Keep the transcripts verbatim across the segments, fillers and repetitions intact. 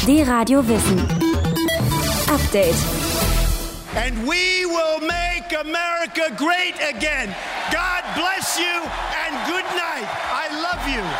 D-Radio Wissen. Update. And we will make America great again. God bless you and good night. I love you.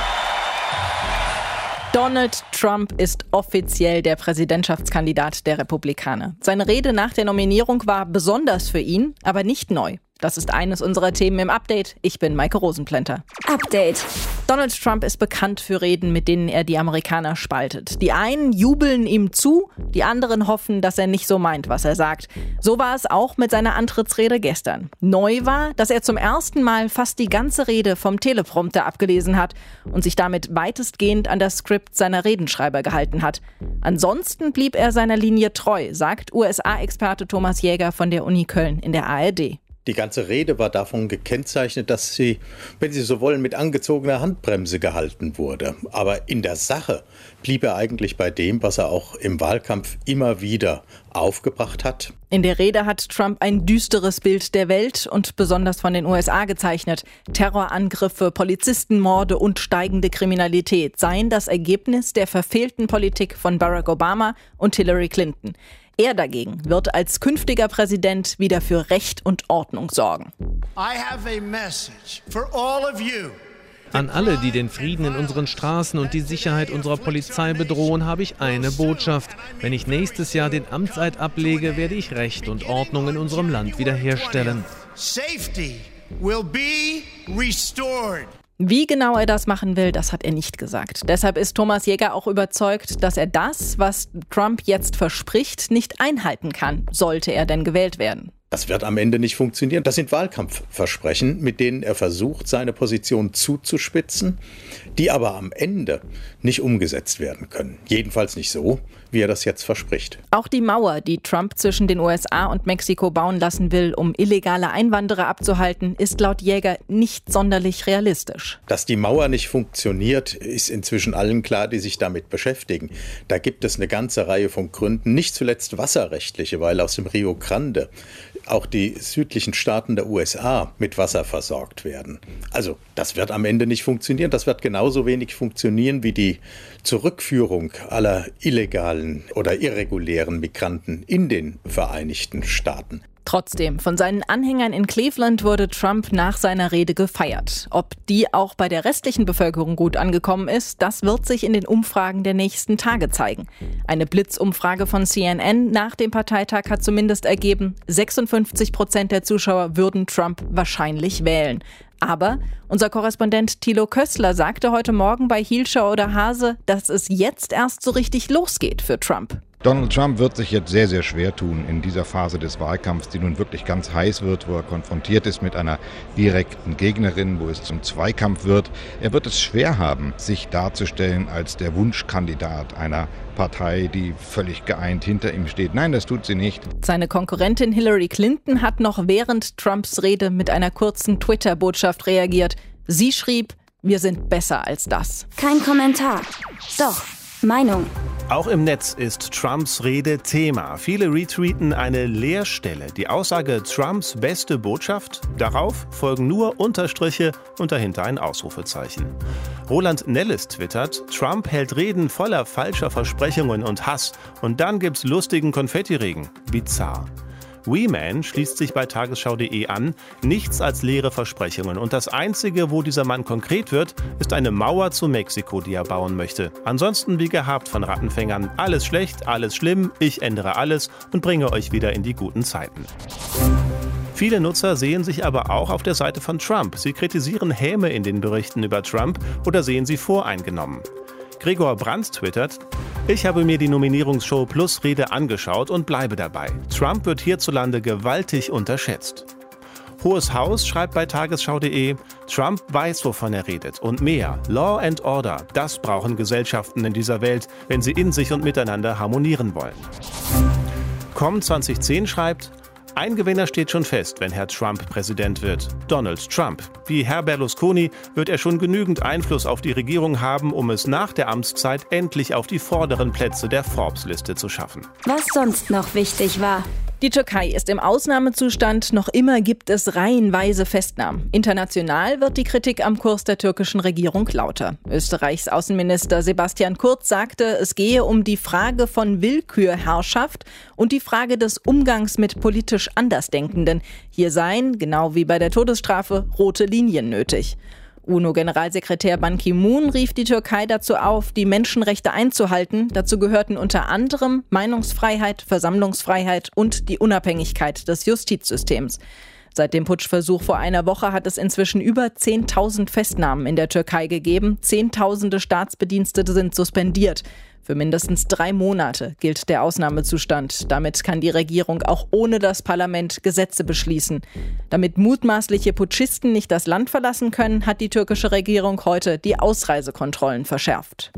Donald Trump ist offiziell der Präsidentschaftskandidat der Republikaner. Seine Rede nach der Nominierung war besonders für ihn, aber nicht neu. Das ist eines unserer Themen im Update. Ich bin Maike Rosenplanter. Update. Donald Trump ist bekannt für Reden, mit denen er die Amerikaner spaltet. Die einen jubeln ihm zu, die anderen hoffen, dass er nicht so meint, was er sagt. So war es auch mit seiner Antrittsrede gestern. Neu war, dass er zum ersten Mal fast die ganze Rede vom Teleprompter abgelesen hat und sich damit weitestgehend an das Skript seiner Redenschreiber gehalten hat. Ansonsten blieb er seiner Linie treu, sagt U S A-Experte Thomas Jäger von der Uni Köln in der A R D. Die ganze Rede war davon gekennzeichnet, dass sie, wenn Sie so wollen, mit angezogener Handbremse gehalten wurde. Aber in der Sache blieb er eigentlich bei dem, was er auch im Wahlkampf immer wieder aufgebracht hat. In der Rede hat Trump ein düsteres Bild der Welt und besonders von den U S A gezeichnet. Terrorangriffe, Polizistenmorde und steigende Kriminalität seien das Ergebnis der verfehlten Politik von Barack Obama und Hillary Clinton. Er dagegen wird als künftiger Präsident wieder für Recht und Ordnung sorgen. I have a message for all of you. An alle, die den Frieden in unseren Straßen und die Sicherheit unserer Polizei bedrohen, habe ich eine Botschaft. Wenn ich nächstes Jahr den Amtseid ablege, werde ich Recht und Ordnung in unserem Land wiederherstellen. Safety will be restored. Wie genau er das machen will, das hat er nicht gesagt. Deshalb ist Thomas Jäger auch überzeugt, dass er das, was Trump jetzt verspricht, nicht einhalten kann, sollte er denn gewählt werden. Das wird am Ende nicht funktionieren. Das sind Wahlkampfversprechen, mit denen er versucht, seine Position zuzuspitzen, die aber am Ende nicht umgesetzt werden können. Jedenfalls nicht so, wie er das jetzt verspricht. Auch die Mauer, die Trump zwischen den U S A und Mexiko bauen lassen will, um illegale Einwanderer abzuhalten, ist laut Jäger nicht sonderlich realistisch. Dass die Mauer nicht funktioniert, ist inzwischen allen klar, die sich damit beschäftigen. Da gibt es eine ganze Reihe von Gründen, nicht zuletzt wasserrechtliche, weil aus dem Rio Grande auch die südlichen Staaten der U S A mit Wasser versorgt werden. Also das wird am Ende nicht funktionieren. Das wird genauso wenig funktionieren wie die Zurückführung aller illegalen oder irregulären Migranten in den Vereinigten Staaten. Trotzdem, von seinen Anhängern in Cleveland wurde Trump nach seiner Rede gefeiert. Ob die auch bei der restlichen Bevölkerung gut angekommen ist, das wird sich in den Umfragen der nächsten Tage zeigen. Eine Blitzumfrage von C N N nach dem Parteitag hat zumindest ergeben, sechsundfünfzig Prozent der Zuschauer würden Trump wahrscheinlich wählen. Aber unser Korrespondent Thilo Kössler sagte heute Morgen bei Hielscher oder Hase, dass es jetzt erst so richtig losgeht für Trump. Donald Trump wird sich jetzt sehr, sehr schwer tun in dieser Phase des Wahlkampfs, die nun wirklich ganz heiß wird, wo er konfrontiert ist mit einer direkten Gegnerin, wo es zum Zweikampf wird. Er wird es schwer haben, sich darzustellen als der Wunschkandidat einer Partei, die völlig geeint hinter ihm steht. Nein, das tut sie nicht. Seine Konkurrentin Hillary Clinton hat noch während Trumps Rede mit einer kurzen Twitter-Botschaft reagiert. Sie schrieb, wir sind besser als das. Kein Kommentar. Doch, Meinung. Auch im Netz ist Trumps Rede Thema. Viele retweeten eine Leerstelle. Die Aussage Trumps beste Botschaft. Darauf folgen nur Unterstriche und dahinter ein Ausrufezeichen. Roland Nellis twittert, Trump hält Reden voller falscher Versprechungen und Hass. Und dann gibt's lustigen Konfettiregen. Bizarr. Weeman schließt sich bei tagesschau punkt de an, nichts als leere Versprechungen. Und das Einzige, wo dieser Mann konkret wird, ist eine Mauer zu Mexiko, die er bauen möchte. Ansonsten wie gehabt von Rattenfängern. Alles schlecht, alles schlimm, ich ändere alles und bringe euch wieder in die guten Zeiten. Viele Nutzer sehen sich aber auch auf der Seite von Trump. Sie kritisieren Häme in den Berichten über Trump oder sehen sie voreingenommen. Gregor Brandt twittert, ich habe mir die Nominierungsshow Plus Rede angeschaut und bleibe dabei. Trump wird hierzulande gewaltig unterschätzt. Hohes Haus schreibt bei tagesschau punkt de, Trump weiß, wovon er redet und mehr. Law and Order, das brauchen Gesellschaften in dieser Welt, wenn sie in sich und miteinander harmonieren wollen. Com zwanzig zehn schreibt, ein Gewinner steht schon fest, wenn Herr Trump Präsident wird. Donald Trump. Wie Herr Berlusconi wird er schon genügend Einfluss auf die Regierung haben, um es nach der Amtszeit endlich auf die vorderen Plätze der Forbes-Liste zu schaffen. Was sonst noch wichtig war. Die Türkei ist im Ausnahmezustand, noch immer gibt es reihenweise Festnahmen. International wird die Kritik am Kurs der türkischen Regierung lauter. Österreichs Außenminister Sebastian Kurz sagte, es gehe um die Frage von Willkürherrschaft und die Frage des Umgangs mit politisch Andersdenkenden. Hier seien, genau wie bei der Todesstrafe, rote Linien nötig. UNO-Generalsekretär Ban Ki-moon rief die Türkei dazu auf, die Menschenrechte einzuhalten. Dazu gehörten unter anderem Meinungsfreiheit, Versammlungsfreiheit und die Unabhängigkeit des Justizsystems. Seit dem Putschversuch vor einer Woche hat es inzwischen über zehntausend Festnahmen in der Türkei gegeben. Zehntausende Staatsbedienstete sind suspendiert. Für mindestens drei Monate gilt der Ausnahmezustand. Damit kann die Regierung auch ohne das Parlament Gesetze beschließen. Damit mutmaßliche Putschisten nicht das Land verlassen können, hat die türkische Regierung heute die Ausreisekontrollen verschärft.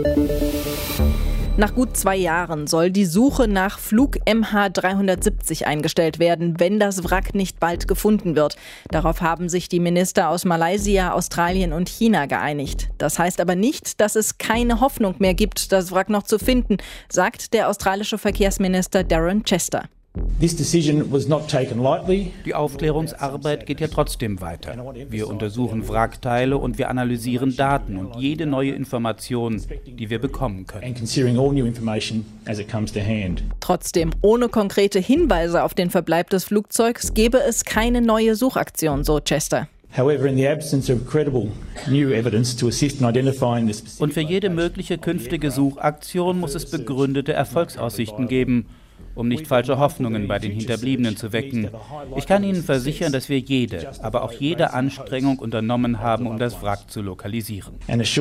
Nach gut zwei Jahren soll die Suche nach Flug M H dreihundertsiebzig eingestellt werden, wenn das Wrack nicht bald gefunden wird. Darauf haben sich die Minister aus Malaysia, Australien und China geeinigt. Das heißt aber nicht, dass es keine Hoffnung mehr gibt, das Wrack noch zu finden, sagt der australische Verkehrsminister Darren Chester. Die Aufklärungsarbeit geht ja trotzdem weiter. Wir untersuchen Wrackteile und wir analysieren Daten und jede neue Information, die wir bekommen können. Trotzdem, ohne konkrete Hinweise auf den Verbleib des Flugzeugs gäbe es keine neue Suchaktion, so Chester. Und für jede mögliche künftige Suchaktion muss es begründete Erfolgsaussichten geben, um nicht falsche Hoffnungen bei den Hinterbliebenen zu wecken. Ich kann Ihnen versichern, dass wir jede, aber auch jede Anstrengung unternommen haben, um das Wrack zu lokalisieren.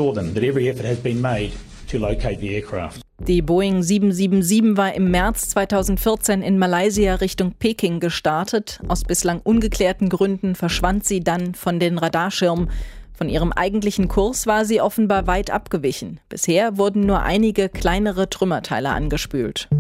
Die Boeing sieben sieben sieben war im März zweitausendvierzehn in Malaysia Richtung Peking gestartet. Aus bislang ungeklärten Gründen verschwand sie dann von den Radarschirmen. Von ihrem eigentlichen Kurs war sie offenbar weit abgewichen. Bisher wurden nur einige kleinere Trümmerteile angespült.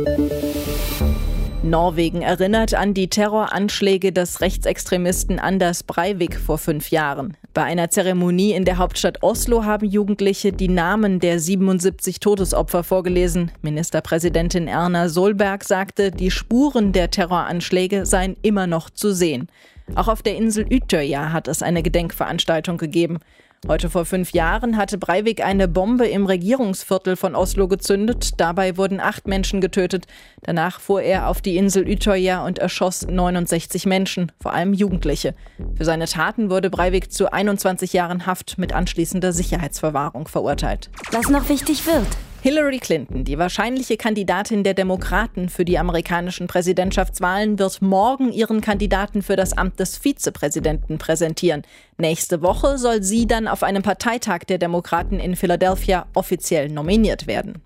Norwegen erinnert an die Terroranschläge des Rechtsextremisten Anders Breivik vor fünf Jahren. Bei einer Zeremonie in der Hauptstadt Oslo haben Jugendliche die Namen der siebenundsiebzig Todesopfer vorgelesen. Ministerpräsidentin Erna Solberg sagte, die Spuren der Terroranschläge seien immer noch zu sehen. Auch auf der Insel Utøya hat es eine Gedenkveranstaltung gegeben. Heute vor fünf Jahren hatte Breivik eine Bombe im Regierungsviertel von Oslo gezündet. Dabei wurden acht Menschen getötet. Danach fuhr er auf die Insel Utøya und erschoss neunundsechzig Menschen, vor allem Jugendliche. Für seine Taten wurde Breivik zu einundzwanzig Jahren Haft mit anschließender Sicherheitsverwahrung verurteilt. Was noch wichtig wird. Hillary Clinton, die wahrscheinliche Kandidatin der Demokraten für die amerikanischen Präsidentschaftswahlen, wird morgen ihren Kandidaten für das Amt des Vizepräsidenten präsentieren. Nächste Woche soll sie dann auf einem Parteitag der Demokraten in Philadelphia offiziell nominiert werden.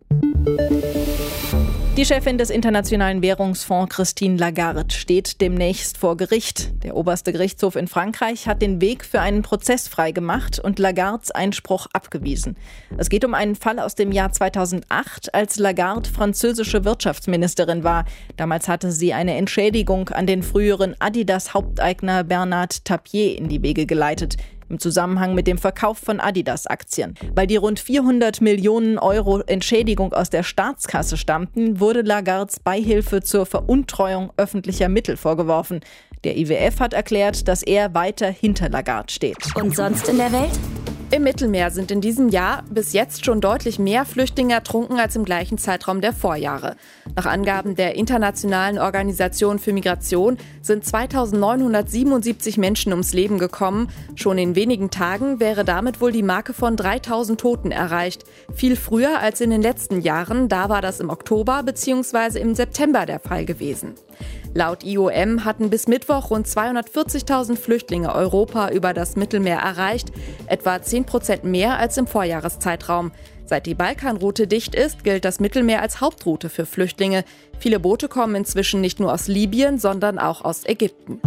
Die Chefin des Internationalen Währungsfonds, Christine Lagarde, steht demnächst vor Gericht. Der oberste Gerichtshof in Frankreich hat den Weg für einen Prozess freigemacht und Lagardes Einspruch abgewiesen. Es geht um einen Fall aus dem Jahr zweitausendacht, als Lagarde französische Wirtschaftsministerin war. Damals hatte sie eine Entschädigung an den früheren Adidas-Haupteigner Bernard Tapie in die Wege geleitet. Im Zusammenhang mit dem Verkauf von Adidas-Aktien. Weil die rund vierhundert Millionen Euro Entschädigung aus der Staatskasse stammten, wurde Lagardes Beihilfe zur Veruntreuung öffentlicher Mittel vorgeworfen. Der I W F hat erklärt, dass er weiter hinter Lagarde steht. Und sonst in der Welt? Im Mittelmeer sind in diesem Jahr bis jetzt schon deutlich mehr Flüchtlinge ertrunken als im gleichen Zeitraum der Vorjahre. Nach Angaben der Internationalen Organisation für Migration sind zweitausendneunhundertsiebenundsiebzig Menschen ums Leben gekommen. Schon in wenigen Tagen wäre damit wohl die Marke von dreitausend Toten erreicht. Viel früher als in den letzten Jahren, da war das im Oktober bzw. im September der Fall gewesen. Laut I O M hatten bis Mittwoch rund zweihundertvierzigtausend Flüchtlinge Europa über das Mittelmeer erreicht, etwa zehn Prozent mehr als im Vorjahreszeitraum. Seit die Balkanroute dicht ist, gilt das Mittelmeer als Hauptroute für Flüchtlinge. Viele Boote kommen inzwischen nicht nur aus Libyen, sondern auch aus Ägypten.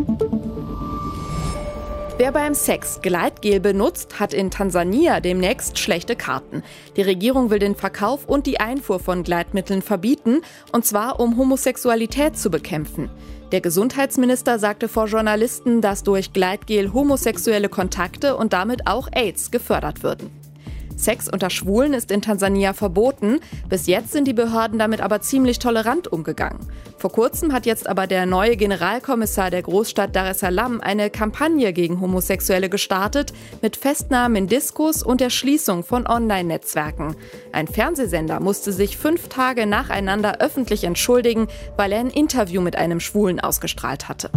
Wer beim Sex Gleitgel benutzt, hat in Tansania demnächst schlechte Karten. Die Regierung will den Verkauf und die Einfuhr von Gleitmitteln verbieten, und zwar um Homosexualität zu bekämpfen. Der Gesundheitsminister sagte vor Journalisten, dass durch Gleitgel homosexuelle Kontakte und damit auch AIDS gefördert würden. Sex unter Schwulen ist in Tansania verboten. Bis jetzt sind die Behörden damit aber ziemlich tolerant umgegangen. Vor kurzem hat jetzt aber der neue Generalkommissar der Großstadt Dar es Salaam eine Kampagne gegen Homosexuelle gestartet, mit Festnahmen in Diskos und der Schließung von Online-Netzwerken. Ein Fernsehsender musste sich fünf Tage nacheinander öffentlich entschuldigen, weil er ein Interview mit einem Schwulen ausgestrahlt hatte.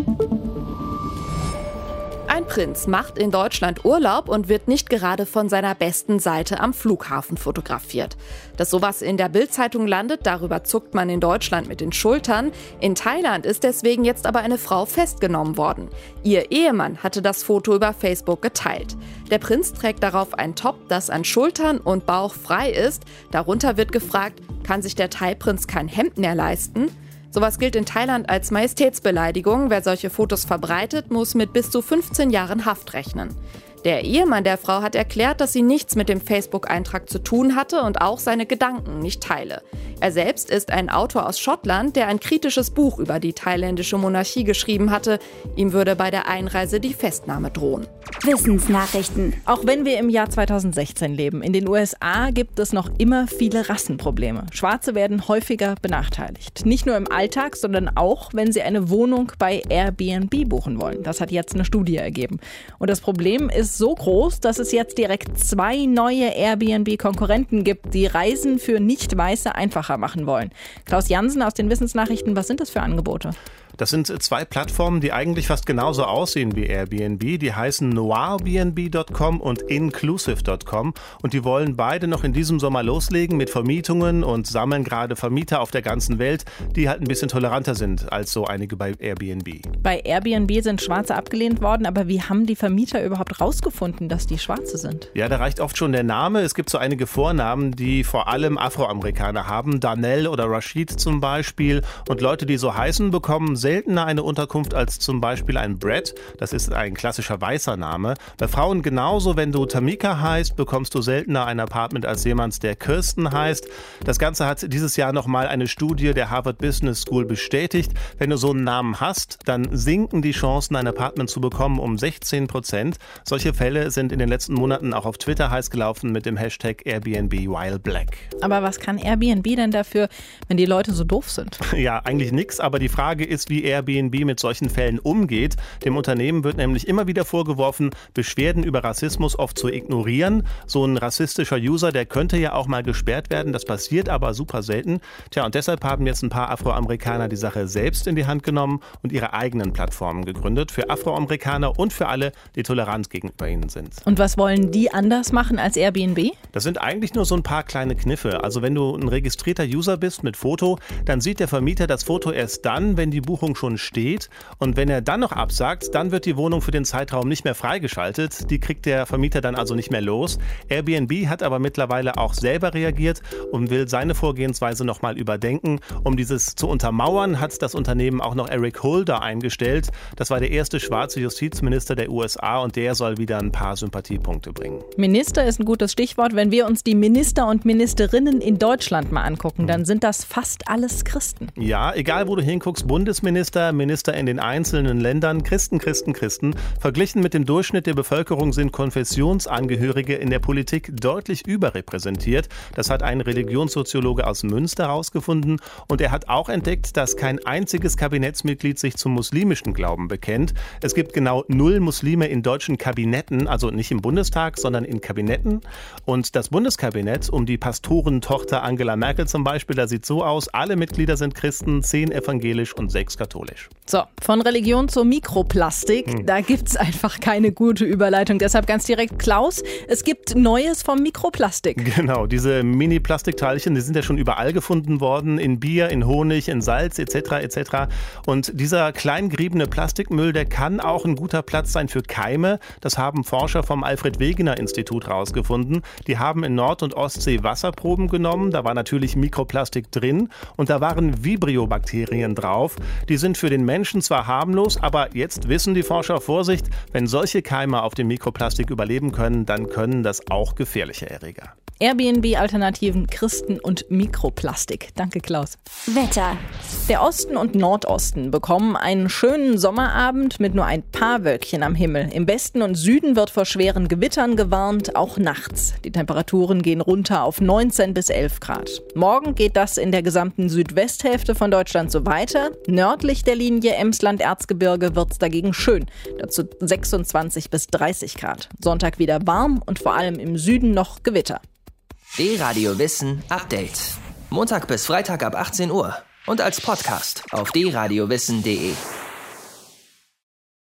Ein Prinz macht in Deutschland Urlaub und wird nicht gerade von seiner besten Seite am Flughafen fotografiert. Dass sowas in der Bild-Zeitung landet, darüber zuckt man in Deutschland mit den Schultern. In Thailand ist deswegen jetzt aber eine Frau festgenommen worden. Ihr Ehemann hatte das Foto über Facebook geteilt. Der Prinz trägt darauf ein Top, das an Schultern und Bauch frei ist. Darunter wird gefragt, kann sich der Thai-Prinz kein Hemd mehr leisten? Sowas gilt in Thailand als Majestätsbeleidigung. Wer solche Fotos verbreitet, muss mit bis zu fünfzehn Jahren Haft rechnen. Der Ehemann der Frau hat erklärt, dass sie nichts mit dem Facebook-Eintrag zu tun hatte und auch seine Gedanken nicht teile. Er selbst ist ein Autor aus Schottland, der ein kritisches Buch über die thailändische Monarchie geschrieben hatte. Ihm würde bei der Einreise die Festnahme drohen. Wissensnachrichten. Auch wenn wir im Jahr zweitausendsechzehn leben, in den U S A gibt es noch immer viele Rassenprobleme. Schwarze werden häufiger benachteiligt. Nicht nur im Alltag, sondern auch, wenn sie eine Wohnung bei Airbnb buchen wollen. Das hat jetzt eine Studie ergeben. Und das Problem ist so groß, dass es jetzt direkt zwei neue Airbnb-Konkurrenten gibt, die Reisen für Nicht-Weiße einfacher machen wollen. Klaus Jansen aus den Wissensnachrichten, was sind das für Angebote? Das sind zwei Plattformen, die eigentlich fast genauso aussehen wie Airbnb. Die heißen noirbnb Punkt com und inclusive Punkt com und die wollen beide noch in diesem Sommer loslegen mit Vermietungen und sammeln gerade Vermieter auf der ganzen Welt, die halt ein bisschen toleranter sind als so einige bei Airbnb. Bei Airbnb sind Schwarze abgelehnt worden, aber wie haben die Vermieter überhaupt rausgefunden, dass die Schwarze sind? Ja, da reicht oft schon der Name. Es gibt so einige Vornamen, die vor allem Afroamerikaner haben. Darnell oder Rashid zum Beispiel. Und Leute, die so heißen, bekommen seltener eine Unterkunft als zum Beispiel ein Brett. Das ist ein klassischer weißer Name. Bei Frauen genauso. Wenn du Tamika heißt, bekommst du seltener ein Apartment als jemand, der Kirsten heißt. Das Ganze hat dieses Jahr nochmal eine Studie der Harvard Business School bestätigt. Wenn du so einen Namen hast, dann sinken die Chancen, ein Apartment zu bekommen, um sechzehn Prozent. Solche Fälle sind in den letzten Monaten auch auf Twitter heiß gelaufen mit dem Hashtag Airbnb while black. Aber was kann Airbnb denn dafür, wenn die Leute so doof sind? Ja, eigentlich nichts, aber die Frage ist, wie Airbnb mit solchen Fällen umgeht. Dem Unternehmen wird nämlich immer wieder vorgeworfen, Beschwerden über Rassismus oft zu ignorieren. So ein rassistischer User, der könnte ja auch mal gesperrt werden. Das passiert aber super selten. Tja, und deshalb haben jetzt ein paar Afroamerikaner die Sache selbst in die Hand genommen und ihre eigenen Plattformen gegründet. Für Afroamerikaner und für alle, die tolerant gegenüber ihnen sind. Und was wollen die anders machen als Airbnb? Das sind eigentlich nur so ein paar kleine Kniffe. Also wenn du ein registrierter User bist mit Foto, dann sieht der Vermieter das Foto erst dann, wenn die Buchung schon steht. Und wenn er dann noch absagt, dann wird die Wohnung für den Zeitraum nicht mehr freigeschaltet. Die kriegt der Vermieter dann also nicht mehr los. Airbnb hat aber mittlerweile auch selber reagiert und will seine Vorgehensweise nochmal überdenken. Um dieses zu untermauern, hat das Unternehmen auch noch Eric Holder eingestellt. Das war der erste schwarze Justizminister der U S A und der soll wieder ein paar Sympathiepunkte bringen. Minister ist ein gutes Stichwort. Wenn wir uns die Minister und Ministerinnen in Deutschland mal angucken, dann sind das fast alles Christen. Ja, egal wo du hinguckst, Bundesminister, Minister in den einzelnen Ländern, Christen, Christen, Christen. Verglichen mit dem Durchschnitt der Bevölkerung sind Konfessionsangehörige in der Politik deutlich überrepräsentiert. Das hat ein Religionssoziologe aus Münster herausgefunden. Und er hat auch entdeckt, dass kein einziges Kabinettsmitglied sich zum muslimischen Glauben bekennt. Es gibt genau null Muslime in deutschen Kabinetten, also nicht im Bundestag, sondern in Kabinetten. Und das Bundeskabinett um die Pastorentochter Angela Merkel zum Beispiel, da sieht so aus, alle Mitglieder sind Christen, zehn evangelisch und sechs katholisch. So, von Religion zur Mikroplastik, hm. da gibt es einfach keine gute Überleitung. Deshalb ganz direkt, Klaus, es gibt Neues vom Mikroplastik. Genau, diese Mini-Plastikteilchen, die sind ja schon überall gefunden worden, in Bier, in Honig, in Salz et cetera et cetera. Und dieser kleingeriebene Plastikmüll, der kann auch ein guter Platz sein für Keime. Das haben Forscher vom Alfred-Wegener-Institut rausgefunden. Die haben in Nord- und Ostsee Wasserproben genommen, da war natürlich Mikroplastik drin und da waren Vibrio-Bakterien drauf. Die sind für den Menschen zwar harmlos, aber jetzt wissen die Forscher, Vorsicht, wenn solche Keime auf dem Mikroplastik überleben können, dann können das auch gefährliche Erreger. Airbnb-Alternativen, Christen und Mikroplastik. Danke, Klaus. Wetter. Der Osten und Nordosten bekommen einen schönen Sommerabend mit nur ein paar Wölkchen am Himmel. Im Westen und Süden wird vor schweren Gewittern gewarnt, auch nachts. Die Temperaturen gehen runter auf neunzehn bis elf Grad. Morgen geht das in der gesamten Südwesthälfte von Deutschland so weiter. Nördlich der Linie Emsland-Erzgebirge wird es dagegen schön. Dazu sechsundzwanzig bis dreißig Grad. Sonntag wieder warm und vor allem im Süden noch Gewitter. D-Radio Wissen Update. Montag bis Freitag ab achtzehn Uhr und als Podcast auf d radio wissen punkt de.